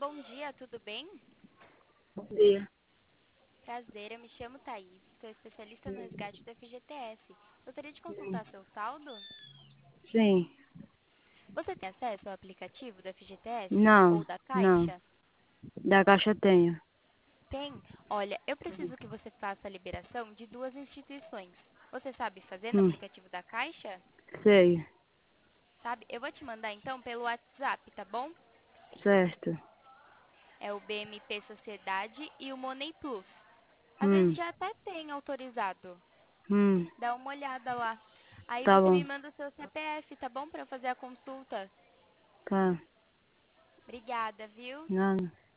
bom dia, tudo bem? Bom dia. Prazer, eu me chamo Thaís, sou especialista no resgate do FGTS. Gostaria de consultar seu saldo? Sim. Você tem acesso ao aplicativo do FGTS Não, ou da não. Caixa? Da Caixa tenho. Tem? Olha, eu preciso que você faça a liberação de duas instituições. Você sabe fazer no Hum, aplicativo da Caixa? sei. Sabe? Eu vou te mandar então pelo WhatsApp, tá bom? Certo. É o BMP Sociedade e o Money Plus. Às vezes Hum, já até tem autorizado. hum. Dá uma olhada lá. Aí Tá você me bom. manda o seu CPF, tá bom? Para eu fazer a consulta. Tá. Obrigada, viu? Não.